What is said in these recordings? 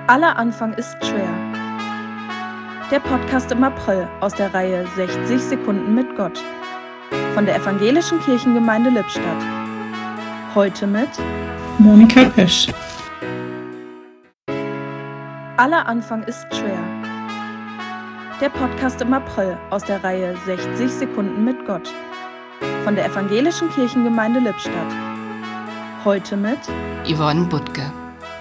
Aller Anfang ist schwer. Der Podcast im April aus der Reihe 60 Sekunden mit Gott von der Evangelischen Kirchengemeinde Lippstadt. Heute mit Monika Pesch. Aller Anfang ist schwer. Der Podcast im April aus der Reihe 60 Sekunden mit Gott von der Evangelischen Kirchengemeinde Lippstadt. Heute mit Yvonne Butke.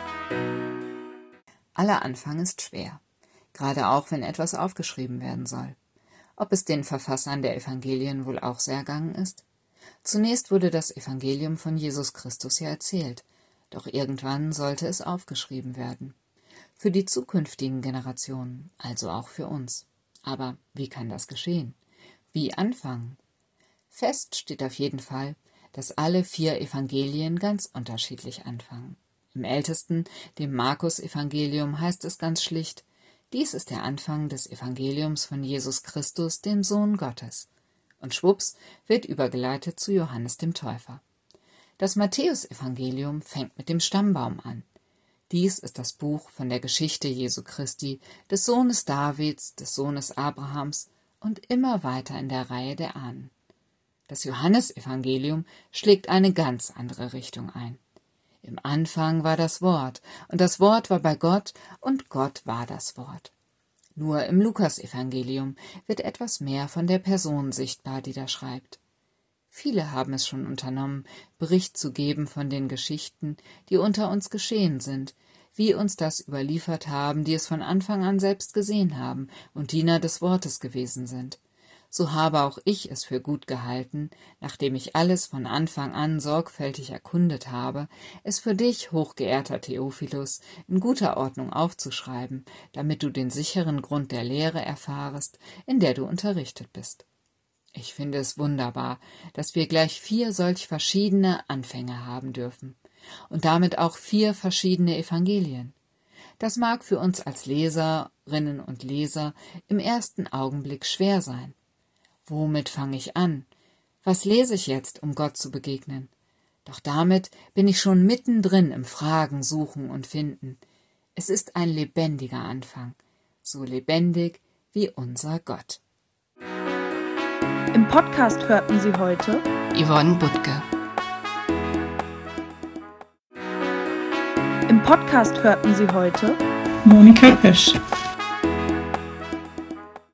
Aller Anfang ist schwer, gerade auch wenn etwas aufgeschrieben werden soll. Ob es den Verfassern der Evangelien wohl auch so ergangen ist? Zunächst wurde das Evangelium von Jesus Christus ja erzählt, doch irgendwann sollte es aufgeschrieben werden. Für die zukünftigen Generationen, also auch für uns. Aber wie kann das geschehen? Wie anfangen? Fest steht auf jeden Fall, dass alle 4 Evangelien ganz unterschiedlich anfangen. Im ältesten, dem Markus-Evangelium, heißt es ganz schlicht: Dies ist der Anfang des Evangeliums von Jesus Christus, dem Sohn Gottes. Und schwupps wird übergeleitet zu Johannes dem Täufer. Das Matthäus-Evangelium fängt mit dem Stammbaum an. Dies ist das Buch von der Geschichte Jesu Christi, des Sohnes Davids, des Sohnes Abrahams und immer weiter in der Reihe der Ahnen. Das Johannesevangelium schlägt eine ganz andere Richtung ein. Im Anfang war das Wort, und das Wort war bei Gott, und Gott war das Wort. Nur im Lukasevangelium wird etwas mehr von der Person sichtbar, die da schreibt. Viele haben es schon unternommen, Bericht zu geben von den Geschichten, die unter uns geschehen sind, wie uns das überliefert haben, die es von Anfang an selbst gesehen haben und Diener des Wortes gewesen sind. So habe auch ich es für gut gehalten, nachdem ich alles von Anfang an sorgfältig erkundet habe, es für dich, hochgeehrter Theophilus, in guter Ordnung aufzuschreiben, damit du den sicheren Grund der Lehre erfahrest, in der du unterrichtet bist. Ich finde es wunderbar, dass wir gleich 4 solch verschiedene Anfänge haben dürfen und damit auch 4 verschiedene Evangelien. Das mag für uns als Leserinnen und Leser im ersten Augenblick schwer sein. Womit fange ich an? Was lese ich jetzt, um Gott zu begegnen? Doch damit bin ich schon mittendrin im Fragen, Suchen und Finden. Es ist ein lebendiger Anfang, so lebendig wie unser Gott. Im Podcast hörten Sie heute Yvonne Butke. Im Podcast hörten Sie heute Monika Pesch.